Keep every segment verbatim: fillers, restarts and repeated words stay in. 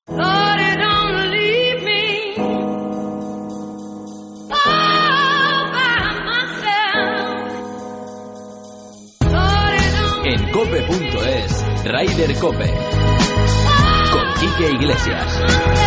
En cope punto es, Ryder Cope, con Quique Iglesias.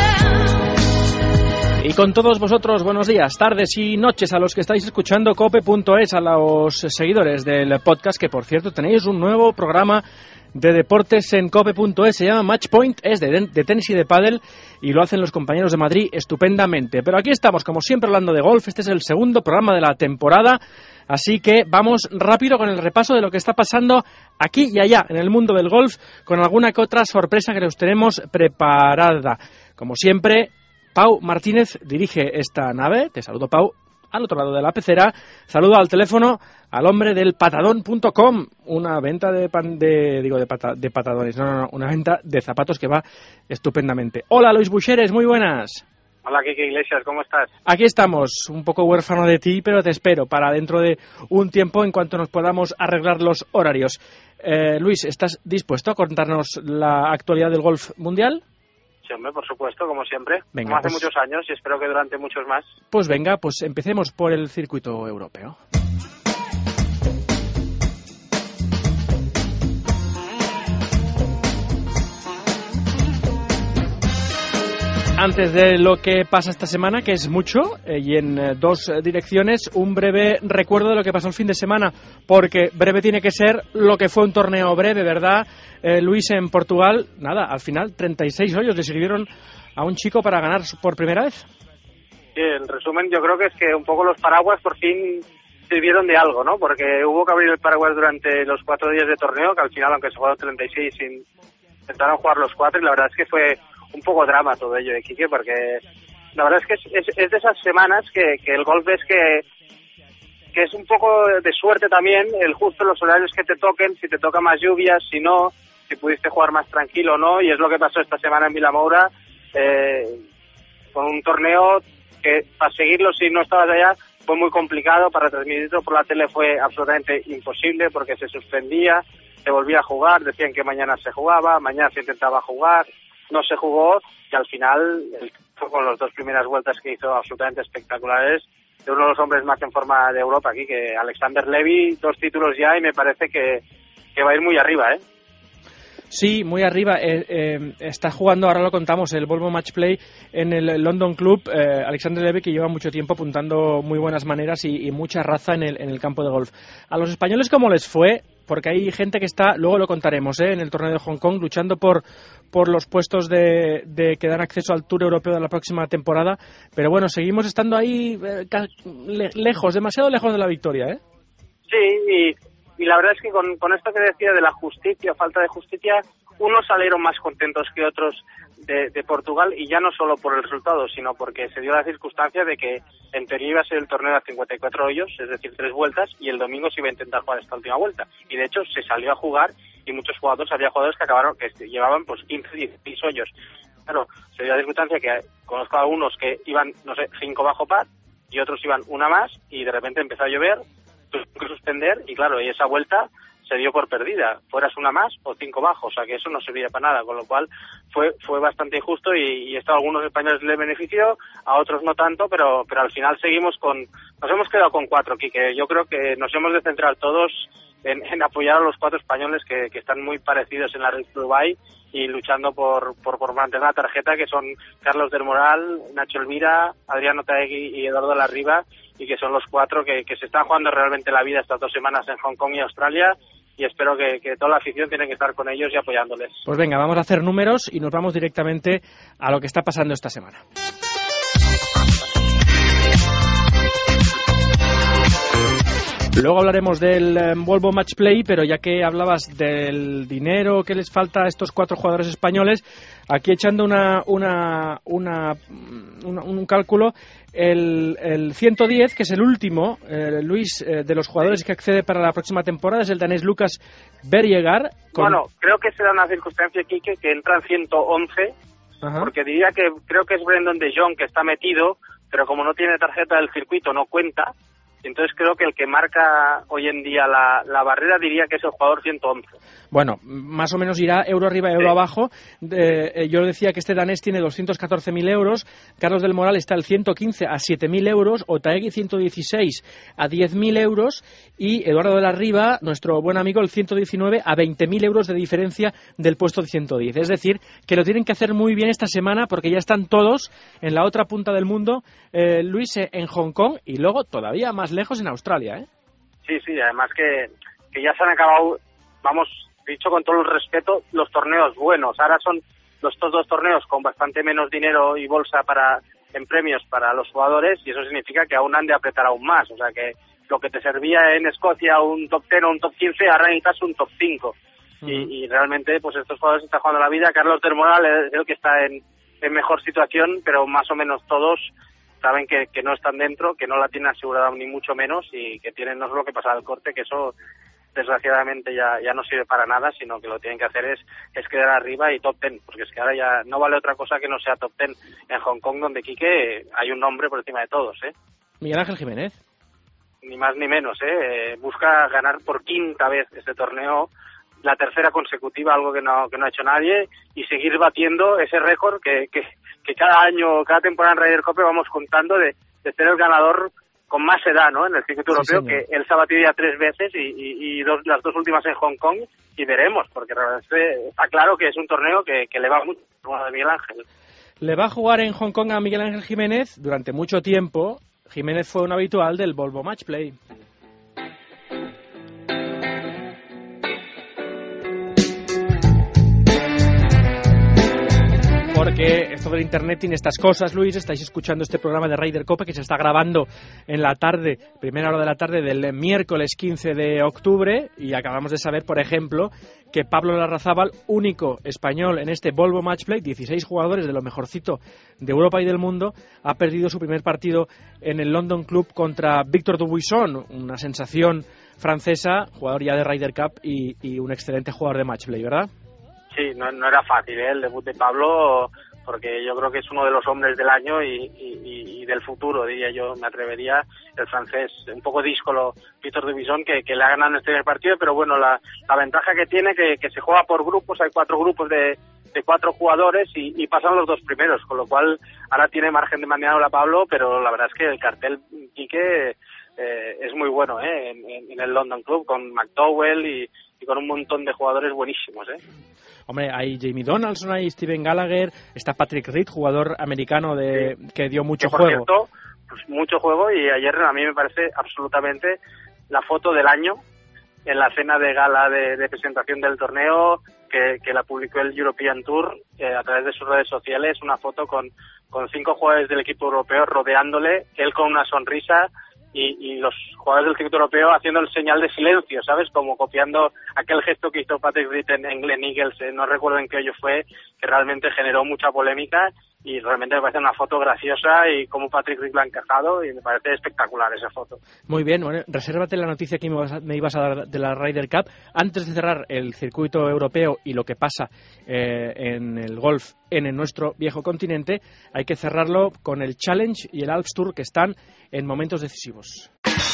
Y con todos vosotros, buenos días, tardes y noches a los que estáis escuchando cope punto es, a los seguidores del podcast, que por cierto tenéis un nuevo programa de deportes en cope punto es, se llama Matchpoint, es de, de tenis y de pádel, y lo hacen los compañeros de Madrid estupendamente. Pero aquí estamos, como siempre, hablando de golf. Este es el segundo programa de la temporada, así que vamos rápido con el repaso de lo que está pasando aquí y allá en el mundo del golf, con alguna que otra sorpresa que nos tenemos preparada. Como siempre, Pau Martínez dirige esta nave. Te saludo, Pau, al otro lado de la pecera. Saludo al teléfono al hombre del patadón punto com, una venta de pan, de digo de, pata, de patadones, no, no, no, una venta de zapatos que va estupendamente. Hola, Luis Buxeres, muy buenas. Hola, Quique Iglesias, ¿cómo estás? Aquí estamos, un poco huérfano de ti, pero te espero para dentro de un tiempo, en cuanto nos podamos arreglar los horarios. Eh, Luis, ¿estás dispuesto a contarnos la actualidad del golf mundial? Sí, hombre, por supuesto, como siempre. Venga, como hace pues, muchos años y espero que durante muchos más. Pues venga, pues empecemos por el circuito europeo. Antes de lo que pasa esta semana, que es mucho, eh, y en eh, dos eh, direcciones, un breve recuerdo de lo que pasó el fin de semana, porque breve tiene que ser lo que fue un torneo breve, ¿verdad? Eh, Luis, en Portugal, nada, al final treinta y seis hoyos le sirvieron a un chico para ganar por primera vez. Sí, en resumen, yo creo que es que un poco los paraguas por fin sirvieron de algo, ¿no? Porque hubo que abrir el paraguas durante los cuatro días de torneo, que al final, aunque se jugaron treinta y seis, intentaron jugar los cuatro, y la verdad es que fue un poco drama todo ello de Quique, porque la verdad es que es, es, es de esas semanas que, que el golf es que que es un poco de suerte también, el justo los horarios que te toquen, si te toca más lluvias, si no, si pudiste jugar más tranquilo o no, y es lo que pasó esta semana en Vilamoura, eh, con un torneo que para seguirlo si no estabas allá fue muy complicado, para transmitirlo por la tele fue absolutamente imposible porque se suspendía, se volvía a jugar, decían que mañana se jugaba, mañana se intentaba jugar, no se jugó, y al final, el, con las dos primeras vueltas que hizo absolutamente espectaculares, de uno de los hombres más en forma de Europa aquí, que Alexander Levy, dos títulos ya, y me parece que, que va a ir muy arriba, ¿eh? Sí, muy arriba. Eh, eh, está jugando, ahora lo contamos, el Volvo Match Play en el London Club. Eh, Alexander Levy, que lleva mucho tiempo apuntando muy buenas maneras y, y mucha raza en el, en el campo de golf. A los españoles, ¿cómo les fue? Porque hay gente que está, luego lo contaremos, ¿eh? en el torneo de Hong Kong, luchando por, por los puestos de, de que dan acceso al Tour Europeo de la próxima temporada. Pero bueno, seguimos estando ahí eh, le, lejos, demasiado lejos de la victoria, ¿eh? Sí, y... Y la verdad es que con, con esto que decía de la justicia, falta de justicia, unos salieron más contentos que otros de, de Portugal, y ya no solo por el resultado, sino porque se dio la circunstancia de que en teoría iba a ser el torneo a cincuenta y cuatro hoyos, es decir, tres vueltas, y el domingo se iba a intentar jugar esta última vuelta. Y de hecho se salió a jugar, y muchos jugadores, había jugadores que acabaron, que llevaban pues quince, dieciséis hoyos. Claro, se dio la circunstancia que conozco a algunos que iban, no sé, cinco bajo par, y otros iban una más, y de repente empezó a llover, tuve que suspender, y claro, y esa vuelta se dio por perdida, fueras una más o cinco bajo, o sea que eso no servía para nada, con lo cual fue fue bastante injusto, y, y esto a algunos españoles le benefició, a otros no tanto, pero pero al final seguimos con, nos hemos quedado con cuatro, Quique. Yo creo que nos hemos de centrar todos en, en apoyar a los cuatro españoles que, que están muy parecidos en la Red Dubai y luchando por, por, por mantener la tarjeta, que son Carlos del Moral, Nacho Elvira, Adriano Taegui y Eduardo Larriba, y que son los cuatro que, que se están jugando realmente la vida estas dos semanas en Hong Kong y Australia, y espero que, que toda la afición tiene que estar con ellos y apoyándoles. Pues venga, vamos a hacer números y nos vamos directamente a lo que está pasando esta semana. Luego hablaremos del um, Volvo Match Play, pero ya que hablabas del dinero que les falta a estos cuatro jugadores españoles, aquí echando una, una, una, una un cálculo, el, el ciento diez, que es el último, eh, Luis, eh, de los jugadores que accede para la próxima temporada, es el danés Lucas Bergegaard. Con... Bueno, creo que se da una circunstancia, Quique, que entran ciento once, Ajá. porque diría que creo que es Brendan de Jong que está metido, pero como no tiene tarjeta del circuito no cuenta. y entonces creo que el que marca hoy en día la, la barrera diría que es el jugador ciento once. Bueno, más o menos irá euro arriba, euro sí. abajo. Eh, yo decía que este danés tiene doscientos catorce mil euros, Carlos del Moral está el ciento quince a siete mil euros, Otaegui ciento dieciséis a diez mil euros y Eduardo de la Riva, nuestro buen amigo, el ciento diecinueve a veinte mil euros de diferencia del puesto ciento diez. Es decir, que lo tienen que hacer muy bien esta semana porque ya están todos en la otra punta del mundo, eh, Luis, en Hong Kong y luego todavía más lejos en Australia, ¿eh? Sí, sí, además que, que ya se han acabado, vamos, dicho con todo el respeto, los torneos buenos. Ahora son los, estos dos torneos con bastante menos dinero y bolsa para en premios para los jugadores y eso significa que aún han de apretar aún más. O sea que lo que te servía en Escocia un top diez o un top quince, ahora necesitas un top cinco. Uh-huh. Y, y realmente pues estos jugadores están jugando la vida. Carlos del Moral es el que está en, en mejor situación, pero más o menos todos saben que, que no están dentro, que no la tienen asegurada ni mucho menos y que tienen no solo que pasar el corte, que eso desgraciadamente ya, ya no sirve para nada, sino que lo tienen que hacer es, es quedar arriba y top ten, porque es que ahora ya no vale otra cosa que no sea top ten en Hong Kong, donde Quique hay un nombre por encima de todos, ¿eh? Miguel Ángel Jiménez. Ni más ni menos, ¿eh? Busca ganar por quinta vez este torneo, la tercera consecutiva, algo que no que no ha hecho nadie, y seguir batiendo ese récord que, que, que cada año, cada temporada en Ryder Cup vamos contando de, de ser el ganador con más edad, ¿no? En el circuito sí, europeo, señor. Que él se ha batido ya tres veces y, y, y dos, las dos últimas en Hong Kong, y veremos, porque realmente está claro que es un torneo que, que le va mucho a Miguel Ángel. Le va a jugar en Hong Kong a Miguel Ángel Jiménez durante mucho tiempo. Jiménez fue un habitual del Volvo Match Play. Porque esto del internet tiene estas cosas, Luis. Estáis escuchando este programa de Ryder Cope que se está grabando en la tarde, primera hora de la tarde del miércoles quince de octubre, y acabamos de saber, por ejemplo, que Pablo Larrazábal, único español en este Volvo Matchplay, dieciséis jugadores de lo mejorcito de Europa y del mundo, ha perdido su primer partido en el London Club contra Victor Dubuisson, una sensación francesa, jugador ya de Ryder Cup y, y un excelente jugador de Matchplay, ¿verdad? Sí, no, no era fácil, ¿eh? El debut de Pablo, porque yo creo que es uno de los hombres del año y, y, y del futuro, diría yo, me atrevería, el francés, un poco díscolo, Victor Dubuisson, que, que le ha ganado en este primer partido, pero bueno, la, la ventaja que tiene que, que se juega por grupos, hay cuatro grupos de, de cuatro jugadores y, y pasan los dos primeros, con lo cual ahora tiene margen de maniobra Pablo, pero la verdad es que el cartel Quique eh, es muy bueno, ¿eh? En, en el London Club, con McDowell y, y con un montón de jugadores buenísimos, ¿eh? Hombre, hay Jamie Donaldson, hay Steven Gallagher, está Patrick Reed, jugador americano de sí. que dio mucho que, por juego. Cierto, pues mucho juego, y ayer a mí me parece absolutamente la foto del año en la cena de gala de, de presentación del torneo que, que la publicó el European Tour eh, a través de sus redes sociales, una foto con, con cinco jugadores del equipo europeo rodeándole, él con una sonrisa y, y los jugadores del circuito europeo haciendo el señal de silencio, ¿sabes? Como copiando aquel gesto que hizo Patrick Reed en, en Glen Eagles, eh, no recuerdo en qué año fue, que realmente generó mucha polémica y realmente me parece una foto graciosa y como Patrick Reed lo ha encajado y me parece espectacular esa foto. Muy bien, bueno, resérvate la noticia que me, vas a, me ibas a dar de la Ryder Cup. Antes de cerrar el circuito europeo y lo que pasa eh, en el golf en, en nuestro viejo continente, hay que cerrarlo con el Challenge y el Alps Tour, que están en momentos decisivos.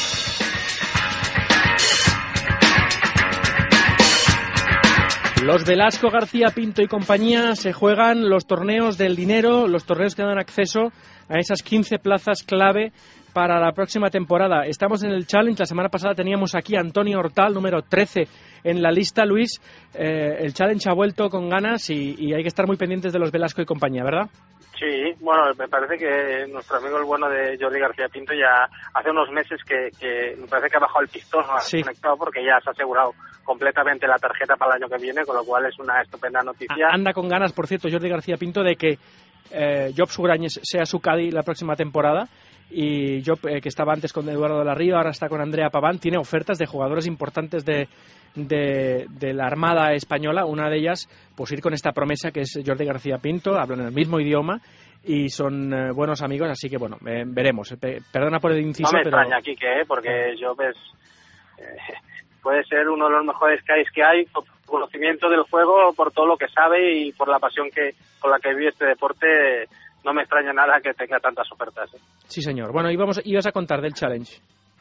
Los Velasco, García, Pinto y compañía se juegan los torneos del dinero, los torneos que dan acceso a esas quince plazas clave para la próxima temporada. Estamos en el Challenge. La semana pasada teníamos aquí a Antonio Hortal, número trece en la lista. Luis, eh, el Challenge ha vuelto con ganas y, y hay que estar muy pendientes de los Velasco y compañía, ¿verdad? Sí, bueno, me parece que nuestro amigo el bueno de Jordi García Pinto ya hace unos meses que, que me parece que ha bajado el pistón, no ha sí. conectado porque ya se ha asegurado completamente la tarjeta para el año que viene, con lo cual es una estupenda noticia. Anda con ganas, por cierto, Jordi García Pinto, de que eh, Job Sugrañes sea su caddy la próxima temporada. Y Job, eh, que estaba antes con Eduardo de la Riva, ahora está con Andrea Paván, tiene ofertas de jugadores importantes de, de, de la Armada Española. Una de ellas, pues ir con esta promesa que es Jordi García Pinto, hablan el mismo idioma y son eh, buenos amigos, así que bueno, eh, veremos. Pe- perdona por el inciso, no me pero... extraña, Quique, ¿eh? Porque Job es, eh, puede ser uno de los mejores guys que hay, por conocimiento del juego, por todo lo que sabe y por la pasión que con la que vive este deporte. No me extraña nada que tenga tantas ofertas, ¿eh? Sí, señor. Bueno, íbamos, ibas a contar del Challenge. Sí,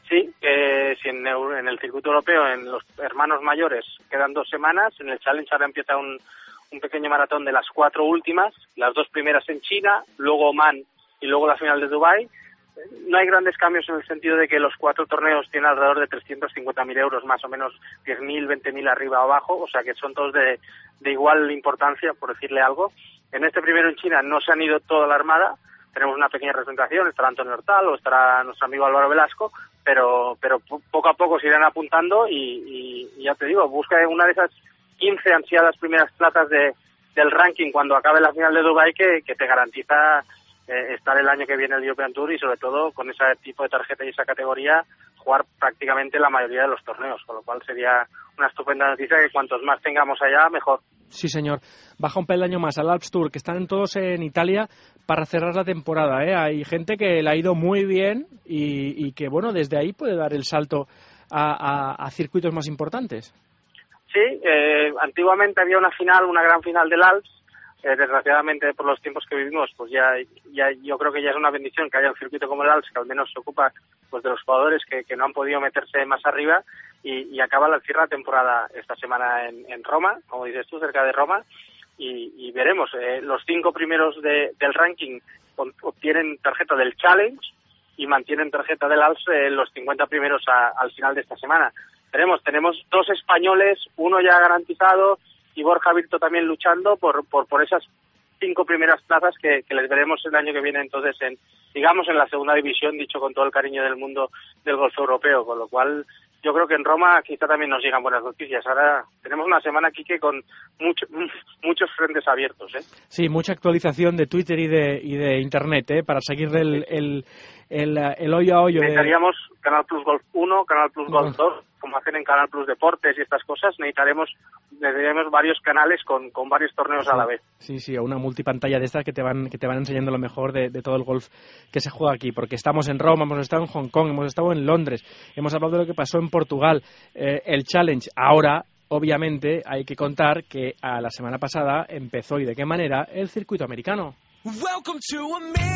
que si en, en el circuito europeo, en los hermanos mayores, quedan dos semanas, en el Challenge ahora empieza un, un pequeño maratón de las cuatro últimas, las dos primeras en China, luego Oman y luego la final de Dubái. No hay grandes cambios en el sentido de que los cuatro torneos tienen alrededor de trescientos cincuenta mil euros, más o menos diez mil, veinte mil arriba o abajo, o sea que son todos de, de igual importancia, por decirle algo. En este primero en China no se han ido toda la armada, tenemos una pequeña representación, estará Antonio Hortal o estará nuestro amigo Álvaro Velasco, pero pero poco a poco se irán apuntando y, y, y ya te digo, busca una de esas quince ansiadas primeras plazas de, del ranking cuando acabe la final de Dubái que, que te garantiza eh, estar el año que viene el European Tour y sobre todo con ese tipo de tarjeta y esa categoría jugar prácticamente la mayoría de los torneos, con lo cual sería una estupenda noticia que cuantos más tengamos allá, mejor. Sí, señor. Baja un peldaño más al Alps Tour, que están todos en Italia para cerrar la temporada, ¿eh? Hay gente que le ha ido muy bien y, y que, bueno, desde ahí puede dar el salto a, a, a circuitos más importantes. Sí, eh, antiguamente había una final, una gran final del Alps. Eh, desgraciadamente, por los tiempos que vivimos, pues ya, ya yo creo que ya es una bendición que haya un circuito como el Alps, que al menos se ocupa pues de los jugadores que, que no han podido meterse más arriba y, y acaba la cierre de temporada esta semana en, en Roma, como dices tú, cerca de Roma, y, y veremos. Eh, los cinco primeros de, del ranking obtienen tarjeta del Challenge y mantienen tarjeta del Alps eh, los cincuenta primeros a, al final de esta semana. Veremos, tenemos dos españoles, uno ya garantizado, y Borja Virto también luchando por por, por esas cinco primeras plazas que, que les veremos el año que viene entonces en, digamos, en la segunda división, dicho con todo el cariño del mundo del golf europeo, con lo cual yo creo que en Roma quizá también nos llegan buenas noticias. Ahora tenemos una semana, Quique, con mucho, muchos frentes abiertos, ¿eh? Sí, mucha actualización de Twitter y de y de Internet, ¿eh? Para seguir el, el, el, el hoyo a hoyo. Necesitaríamos de... Canal Plus Golf uno, Canal Plus Golf Bueno. dos, como hacen en Canal Plus Deportes y estas cosas. Necesitaremos, necesitaremos varios canales con, con varios torneos sí, a la vez. Sí, sí, una multipantalla de estas que te van que te van enseñando lo mejor de, de todo el golf que se juega aquí, porque estamos en Roma, hemos estado en Hong Kong, hemos estado en Londres, hemos hablado de lo que pasó en Portugal, eh, el Challenge. Ahora, obviamente, hay que contar que a la semana pasada empezó, y de qué manera, el circuito americano. Welcome to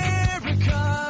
America.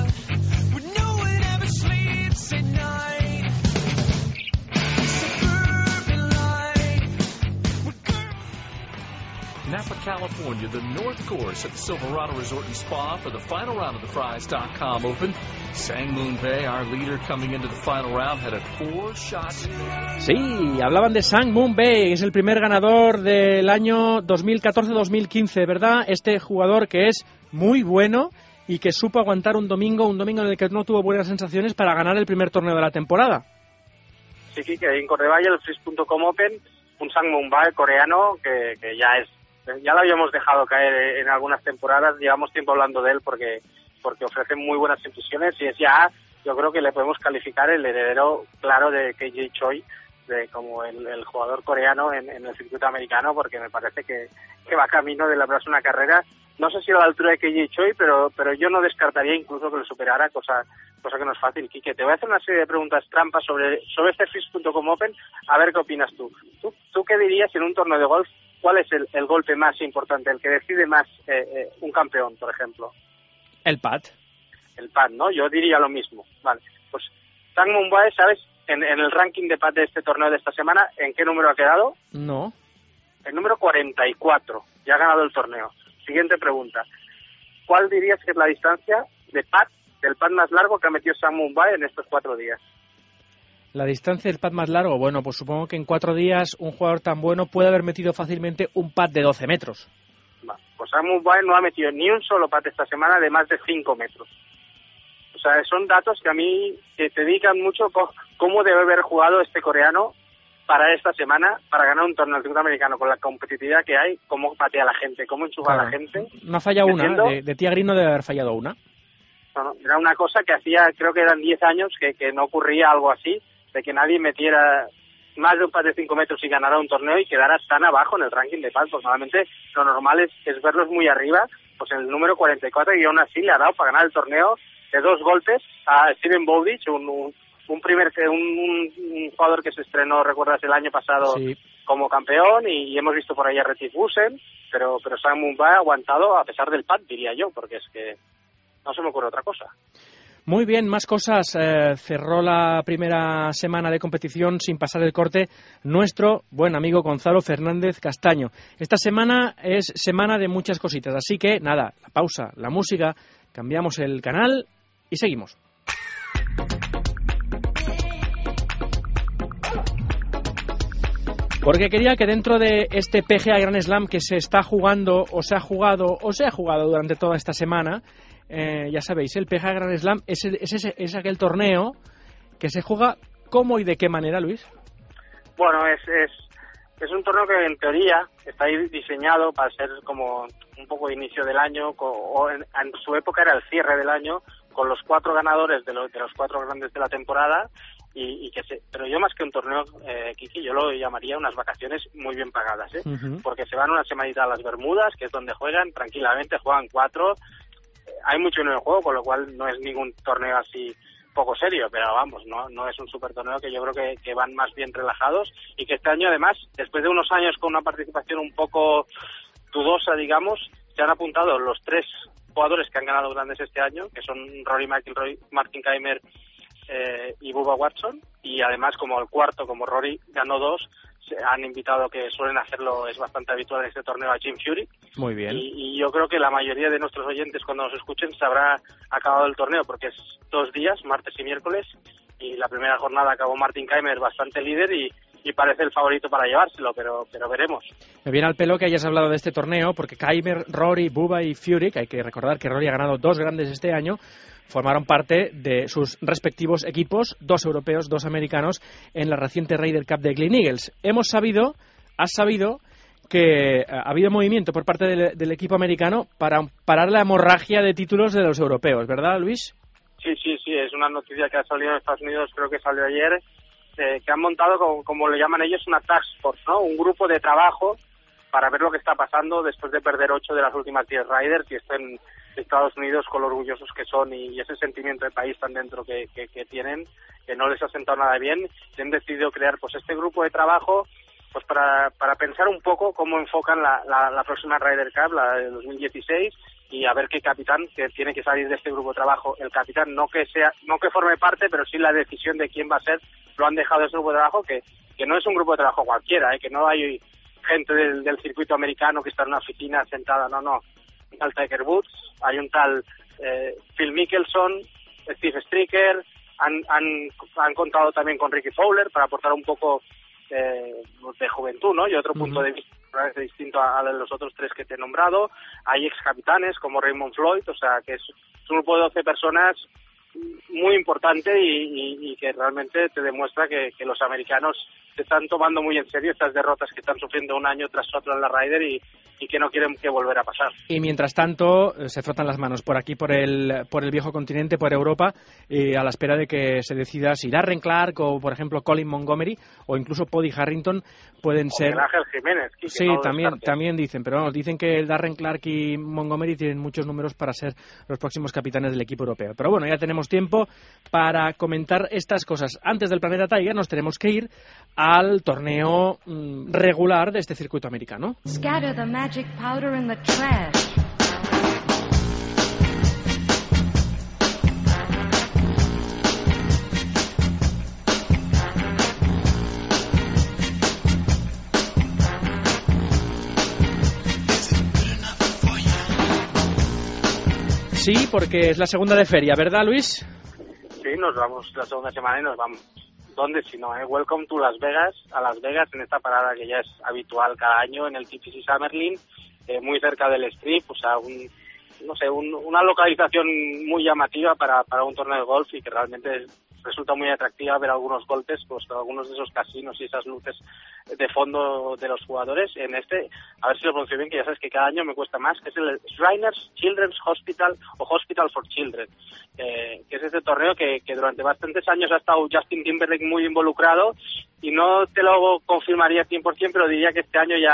Napa, California, the North Course at the Silverado Resort and Spa for the final round of the Fries dot com Open. Sang Moon Bae, our leader coming into the final round, had a four shots. Sí, hablaban de Sang Moon Bae, que es el primer ganador del año dos mil catorce dos mil quince, ¿verdad? Este jugador que es muy bueno y que supo aguantar un domingo, un domingo en el que no tuvo buenas sensaciones para ganar el primer torneo de la temporada. Sí, sí, que en Cordevalla, el Fries punto com Open, un Sang Moon Bae coreano que, que ya es ya lo habíamos dejado caer en algunas temporadas, llevamos tiempo hablando de él porque porque ofrece muy buenas impresiones y es ya, yo creo que le podemos calificar el heredero claro de K J Choi, de como el, el jugador coreano en, en el circuito americano, porque me parece que, que va camino de labrarse una carrera, no sé si a la altura de K J Choi, pero pero yo no descartaría incluso que lo superara, cosa cosa que no es fácil. Quique, te voy a hacer una serie de preguntas trampas sobre sobre este Fries punto com Open, a ver qué opinas tú. ¿Tú, tú qué dirías en un torneo de golf? ¿Cuál es el, el golpe más importante, el que decide más eh, eh, un campeón, por ejemplo? El pad. El pad, ¿no? Yo diría lo mismo. Vale, pues Sang Moon Bae, ¿sabes? En, en el ranking de pad de este torneo de esta semana, ¿en qué número ha quedado? No. El número cuarenta y cuatro. Ya ha ganado el torneo. Siguiente pregunta. ¿Cuál dirías que es la distancia de pad, del pad más largo que ha metido Sang Moon Bae en estos cuatro días? La distancia del pad más largo, bueno, pues supongo que en cuatro días un jugador tan bueno puede haber metido fácilmente un pad de doce metros. Vale, pues Sang Moon Bae no ha metido ni un solo pad esta semana de más de cinco metros. O sea, son datos que a mí que te indican mucho cómo debe haber jugado este coreano para esta semana, para ganar un torneo americano, con la competitividad que hay, cómo patea la gente, cómo enchufa claro. a la gente. No ha fallado una, de, de Tia Green no debe haber fallado una. No, no, era una cosa que hacía, creo que eran diez años, que, que no ocurría algo así, de que nadie metiera más de un pad de cinco metros y ganara un torneo y quedara tan abajo en el ranking de pad, porque normalmente lo normal es, es verlos muy arriba, pues en el número cuarenta y cuatro, y aún así le ha dado para ganar el torneo de dos golpes a Steven Bowditch, un, un, un primer un, un jugador que se estrenó, recuerdas, el año pasado sí. como campeón, y, y hemos visto por ahí a Retief Busen, pero, pero Sang Moon Bae ha aguantado a pesar del pad, diría yo, porque es que no se me ocurre otra cosa. Muy bien, más cosas. Eh, cerró la primera semana de competición sin pasar el corte nuestro buen amigo Gonzalo Fernández Castaño. Esta semana es semana de muchas cositas, así que nada, la pausa, la música, cambiamos el canal y seguimos. Porque quería que dentro de este P G A Grand Slam que se está jugando, o se ha jugado, o se ha jugado durante toda esta semana, eh, ya sabéis, el P G A Grand Slam es, es, es, es aquel torneo que se juega ¿cómo y de qué manera, Luis? Bueno, es, es, es un torneo que en teoría está diseñado para ser como un poco de inicio del año, o en, en su época era el cierre del año, con los cuatro ganadores de los, de los cuatro grandes de la temporada. Y, y que se, pero yo más que un torneo, eh, Kiki, yo lo llamaría unas vacaciones muy bien pagadas, ¿eh? Uh-huh. Porque se van una semanita a las Bermudas, que es donde juegan tranquilamente, juegan cuatro, eh, hay mucho en el juego, con lo cual no es ningún torneo así poco serio, pero vamos, no no es un super torneo, que yo creo que, que van más bien relajados, y que este año además, después de unos años con una participación un poco dudosa, digamos, se han apuntado los tres jugadores que han ganado grandes este año, que son Rory McIlroy, Martin Kaymer Eh, y Bubba Watson, y además como el cuarto, como Rory ganó dos, se han invitado, que suelen hacerlo, es bastante habitual en este torneo, a Jim Furyk. Muy bien. Y, y yo creo que la mayoría de nuestros oyentes, cuando nos escuchen, se habrá acabado el torneo, porque es dos días, martes y miércoles, y la primera jornada acabó Martin Kaymer bastante líder y, y parece el favorito para llevárselo, pero pero veremos. Me viene al pelo que hayas hablado de este torneo, porque Kaymer, Rory, Bubba y Furyk, hay que recordar que Rory ha ganado dos grandes este año, formaron parte de sus respectivos equipos, dos europeos, dos americanos, en la reciente Ryder Cup de Gleneagles. Hemos sabido, has sabido, que ha habido movimiento por parte del, del equipo americano para parar la hemorragia de títulos de los europeos, ¿verdad, Luis? Sí, sí, sí, es una noticia que ha salido en Estados Unidos, creo que salió ayer, eh, que han montado, como, como le llaman ellos, una task force, ¿no? Un grupo de trabajo para ver lo que está pasando después de perder ocho de las últimas diez Riders y estén Estados Unidos con lo orgullosos que son y ese sentimiento de país tan dentro que, que, que tienen, que no les ha sentado nada bien, y han decidido crear pues este grupo de trabajo pues para, para pensar un poco cómo enfocan la, la, la próxima Ryder Cup, la de dos mil dieciséis, y a ver qué capitán que tiene que salir de este grupo de trabajo. El capitán no que sea, no que forme parte, pero sí la decisión de quién va a ser, lo han dejado ese grupo de trabajo, que, que no es un grupo de trabajo cualquiera, ¿eh? Que no hay gente del, del circuito americano que está en una oficina sentada, no, no. Un tal Tiger Woods, hay un tal eh, Phil Mickelson, Steve Stricker, han, han, han contado también con Ricky Fowler para aportar un poco eh, de juventud, ¿no? Y otro uh-huh. punto de vista distinto a, a los otros tres que te he nombrado. Hay ex capitanes como Raymond Floyd, o sea que es, es un grupo de doce personas muy importante y, y, y que realmente te demuestra que, que los americanos se están tomando muy en serio estas derrotas que están sufriendo un año tras otro en la Ryder y, y que no quieren que volver a pasar. Y mientras tanto se frotan las manos por aquí, por el por el viejo continente, por Europa, y a la espera de que se decida si Darren Clark o, por ejemplo, Colin Montgomery o incluso Poddy Harrington pueden o ser... Ángel Jiménez. Que sí, no también también dicen, pero vamos, dicen que Darren Clark y Montgomery tienen muchos números para ser los próximos capitanes del equipo europeo. Pero bueno, ya tenemos tiempo para comentar estas cosas. Antes del Planeta Tiger nos tenemos que ir al torneo mmm, regular de este circuito americano. Scatter the magic powder in the trash. Sí, porque es la segunda de feria, ¿verdad, Luis? Sí, nos vamos la segunda semana y nos vamos. ¿Dónde si no? Eh? Welcome to Las Vegas, a Las Vegas, en esta parada que ya es habitual cada año en el T P C Summerlin, eh, muy cerca del Strip, o sea, un, no sé, un, una localización muy llamativa para, para un torneo de golf y que realmente resulta muy atractiva ver algunos golpes, pues algunos de esos casinos y esas luces de fondo de los jugadores. En este, a ver si lo pronuncio bien, que ya sabes que cada año me cuesta más, que es el Shriners Children's Hospital o Hospital for Children, eh, que es este torneo que, que durante bastantes años ha estado Justin Timberlake muy involucrado y no te lo confirmaría cien por ciento, pero diría que este año ya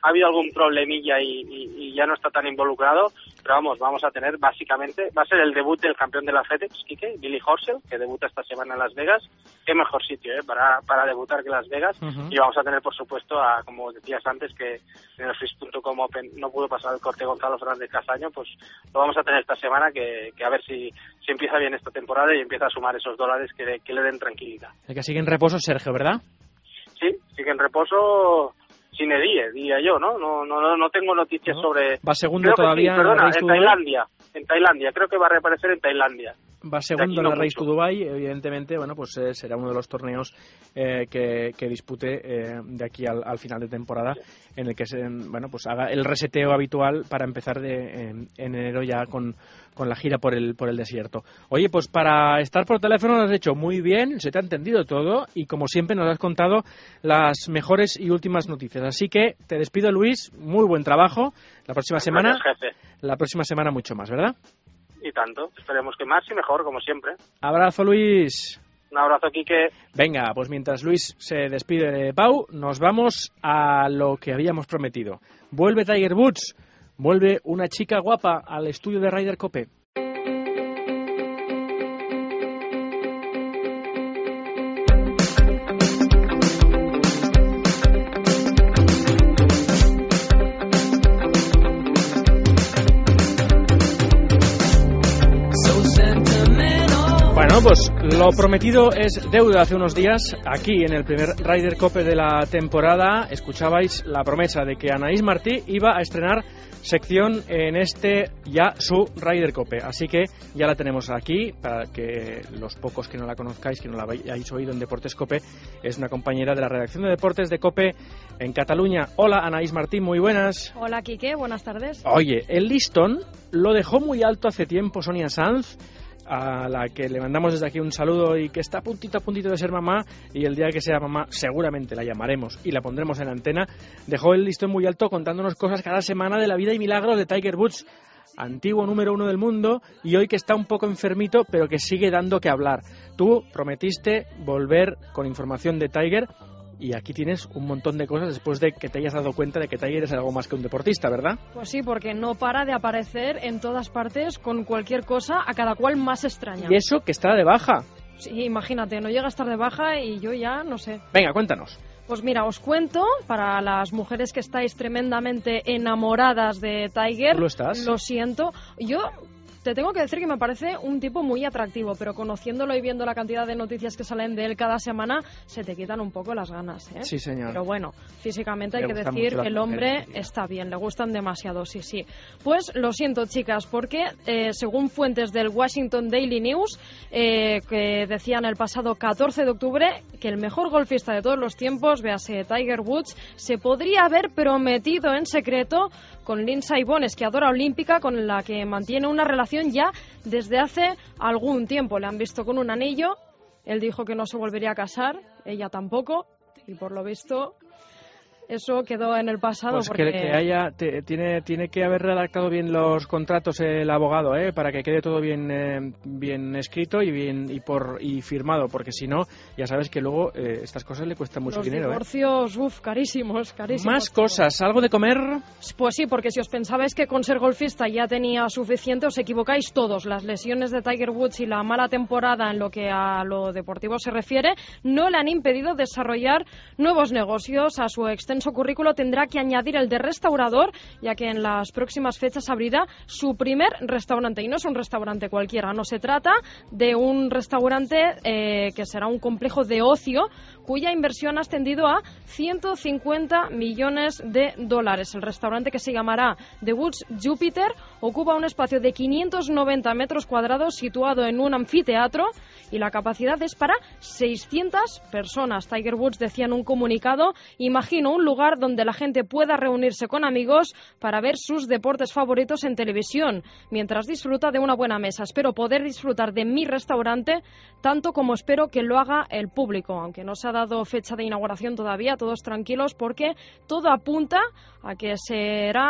ha habido algún problemilla y, y, y ya no está tan involucrado, pero vamos, vamos a tener básicamente, va a ser el debut del campeón de la FedEx, Quique, Billy Horschel, que debuta esta semana en Las Vegas. Qué mejor sitio, ¿eh? para, para debutar que Las Vegas. Uh-huh. Y vamos a tener, por supuesto, a, como decías antes, que en el Freeze punto com Open no pudo pasar el corte Gonzalo Fernández Castaño, pues lo vamos a tener esta semana, que, que a ver si, si empieza bien esta temporada y empieza a sumar esos dólares que, que le den tranquilidad. El que sigue en reposo es Sergio, ¿verdad? Sí, sigue en reposo sin edie, diría yo, ¿no? No, no, no tengo noticias no. sobre... Va segundo todavía sí, perdona, en, en Tailandia, en Tailandia, creo que va a reaparecer en Tailandia. Va segundo en la Race to Dubai, evidentemente, bueno, pues eh, será uno de los torneos eh, que, que dispute eh, de aquí al, al final de temporada, en el que se, bueno, pues haga el reseteo habitual para empezar de, en, en enero ya con, con la gira por el por el desierto. Oye, pues para estar por teléfono lo has hecho muy bien, se te ha entendido todo y como siempre nos has contado las mejores y últimas noticias. Así que te despido, Luis, muy buen trabajo. La próxima semana, Gracias, jefe. La próxima semana mucho más, ¿verdad? Y tanto, esperemos que más y mejor, como siempre. Abrazo, Luis. Un abrazo, Quique. Venga, pues mientras Luis se despide de Pau, nos vamos a lo que habíamos prometido. Vuelve Tiger Woods, vuelve una chica guapa al estudio de Ryder Cope. Bueno, pues lo prometido es deuda. Hace unos días, aquí en el primer Ryder Cope de la temporada, escuchabais la promesa de que Anaïs Martí iba a estrenar sección en este ya su Ryder Cope. Así que ya la tenemos aquí, para que los pocos que no la conozcáis, que no la hayáis oído en Deportes Cope, es una compañera de la redacción de Deportes de Cope en Cataluña. Hola, Anaïs Martí, muy buenas. Hola, Quique, buenas tardes. Oye, el listón lo dejó muy alto hace tiempo Sonia Sanz, a la que le mandamos desde aquí un saludo y que está a puntito a puntito de ser mamá, y el día que sea mamá seguramente la llamaremos y la pondremos en antena. Dejó el listón muy alto contándonos cosas cada semana de la vida y milagros de Tiger Woods, antiguo número uno del mundo, y hoy que está un poco enfermito pero que sigue dando que hablar. Tú prometiste volver con información de Tiger y aquí tienes un montón de cosas después de que te hayas dado cuenta de que Tiger es algo más que un deportista, ¿verdad? Pues sí, porque no para de aparecer en todas partes con cualquier cosa, a cada cual más extraña. Y eso que está de baja. Sí, imagínate, no llega a estar de baja y yo ya no sé. Venga, cuéntanos. Pues mira, os cuento, para las mujeres que estáis tremendamente enamoradas de Tiger... ¿Tú lo estás? Lo siento. Yo... Te tengo que decir que me parece un tipo muy atractivo, pero conociéndolo y viendo la cantidad de noticias que salen de él cada semana, se te quitan un poco las ganas, ¿eh? Sí, señor. Pero bueno, físicamente hay le que decir, el hombre mujeres, está bien, le gustan demasiado, sí, sí. Pues lo siento, chicas, porque eh, según fuentes del Washington Daily News, eh, que decían el pasado catorce de octubre que el mejor golfista de todos los tiempos, véase Tiger Woods, se podría haber prometido en secreto con Lindsey Vonn, esquiadora olímpica con la que mantiene una relación ya desde hace algún tiempo. Le han visto con un anillo, él dijo que no se volvería a casar, ella tampoco, y por lo visto eso quedó en el pasado. Pues porque... que, que haya, te, tiene, tiene que haber redactado bien los contratos el abogado, ¿eh? Para que quede todo bien eh, bien escrito y bien y por y firmado, porque si no, ya sabes que luego eh, estas cosas le cuestan mucho los dinero. Los divorcios, ¿eh? Uff, carísimos, carísimos. Más cosas, ¿algo de comer? Pues sí, porque si os pensabais que con ser golfista ya tenía suficiente, os equivocáis todos. Las lesiones de Tiger Woods y la mala temporada en lo que a lo deportivo se refiere no le han impedido desarrollar nuevos negocios. A su extenso currículo tendrá que añadir el de restaurador, ya que en las próximas fechas abrirá su primer restaurante, y no es un restaurante cualquiera, no se trata de un restaurante eh, que será un complejo de ocio cuya inversión ha ascendido a ciento cincuenta millones de dólares. El restaurante, que se llamará The Woods Jupiter, ocupa un espacio de quinientos noventa metros cuadrados situado en un anfiteatro y la capacidad es para seiscientas personas. Tiger Woods decía en un comunicado: imagino un lugar donde la gente pueda reunirse con amigos para ver sus deportes favoritos en televisión, mientras disfruta de una buena mesa. Espero poder disfrutar de mi restaurante tanto como espero que lo haga el público. Aunque no se ha dado fecha de inauguración todavía, todos tranquilos porque todo apunta a que será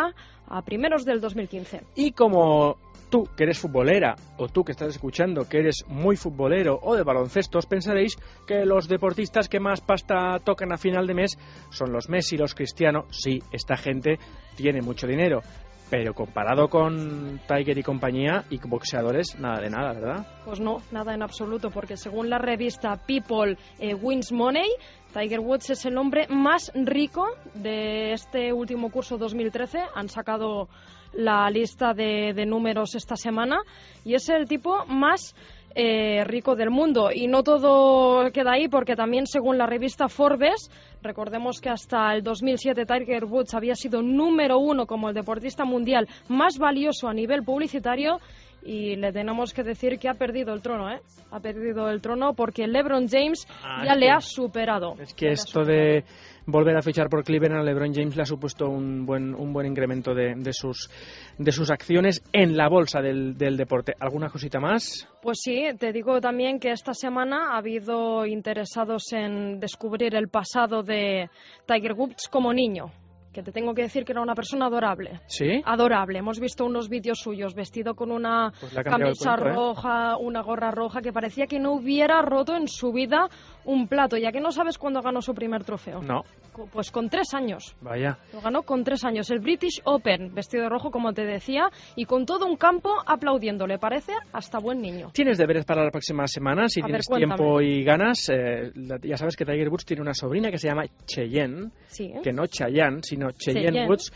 a primeros del dos mil quince. Y como tú, que eres futbolera, o tú que estás escuchando, que eres muy futbolero o de baloncesto, os pensaréis que los deportistas que más pasta tocan a final de mes son los Messi, los Cristiano. Sí, esta gente tiene mucho dinero, pero comparado con Tiger y compañía y boxeadores, nada de nada, ¿verdad? Pues no, nada en absoluto, porque según la revista People eh, Wins Money, Tiger Woods es el hombre más rico de este último curso dos mil trece. Han sacado la lista de, de números esta semana y es el tipo más eh, rico del mundo. Y no todo queda ahí, porque también según la revista Forbes, recordemos que hasta el dos mil siete Tiger Woods había sido número uno como el deportista mundial más valioso a nivel publicitario, y le tenemos que decir que ha perdido el trono, ¿eh? Ha perdido el trono porque LeBron James ah, ya le ha superado. Es que esto de volver a fichar por Cleveland a LeBron James le ha supuesto un buen un buen incremento de, de sus de sus acciones en la bolsa del, del deporte. ¿Alguna cosita más? Pues sí, te digo también que esta semana ha habido interesados en descubrir el pasado de Tiger Woods como niño, que te tengo que decir que era una persona adorable. ¿Sí? Adorable. Hemos visto unos vídeos suyos vestido con una pues camisa cuento, roja, ¿eh? Una gorra roja, que parecía que no hubiera roto en su vida un plato. Ya que no sabes cuándo ganó su primer trofeo. No. Pues con tres años. Vaya. Lo ganó con tres años. El British Open, vestido de rojo, como te decía, y con todo un campo aplaudiendo. Le parece hasta buen niño. Tienes deberes para la próxima semana, si A tienes ver, tiempo y ganas. Eh, ya sabes que Tiger Woods tiene una sobrina que se llama Cheyenne, sí, ¿eh? que no Chayanne, sino Cheyenne, Cheyenne. Woods,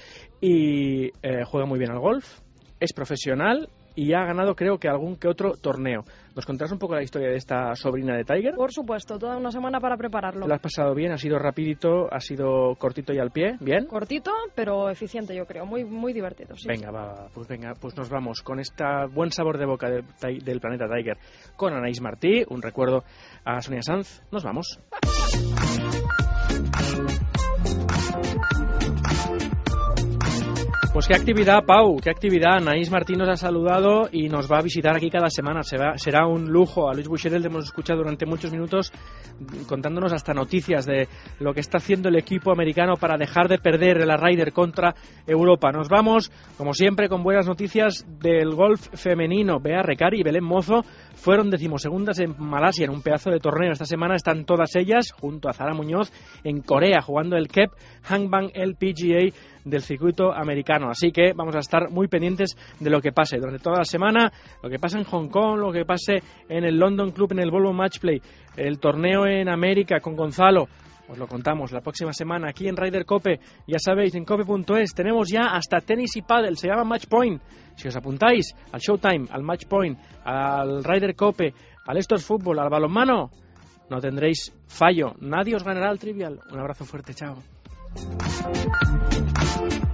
y eh, juega muy bien al golf, es profesional y ha ganado, creo que, algún que otro torneo. ¿Nos contarás un poco la historia de esta sobrina de Tiger? Por supuesto, toda una semana para prepararlo. ¿Lo has pasado bien? ¿Ha sido rapidito? ¿Ha sido cortito y al pie? ¿Bien? Cortito, pero eficiente, yo creo. Muy muy divertido, sí. Venga, va, pues venga, pues nos vamos con este buen sabor de boca de, de, del planeta Tiger. Con Anaís Martí, un recuerdo a Sonia Sanz. Nos vamos. Pues qué actividad, Pau, qué actividad. Anaís Martín nos ha saludado y nos va a visitar aquí cada semana. Será, será un lujo. A Luis Buxerel le hemos escuchado durante muchos minutos contándonos hasta noticias de lo que está haciendo el equipo americano para dejar de perder la Ryder contra Europa. Nos vamos, como siempre, con buenas noticias del golf femenino. Bea Recari y Belén Mozo fueron decimosegundas en Malasia en un pedazo de torneo. Esta semana están todas ellas, junto a Zara Muñoz, en Corea, jugando el Kep Hangbang L P G A del circuito americano. Así que vamos a estar muy pendientes de lo que pase durante toda la semana, lo que pase en Hong Kong, lo que pase en el London Club, en el Volvo Match Play, el torneo en América con Gonzalo. Os lo contamos la próxima semana aquí en Ryder Cope. Ya sabéis, en cope punto es tenemos ya hasta tenis y pádel, se llama Match Point. Si os apuntáis al Showtime, al Match Point, al Ryder Cope, al Estos Fútbol, al balonmano, no tendréis fallo. Nadie os ganará el Trivial. Un abrazo fuerte, chao. Thank you.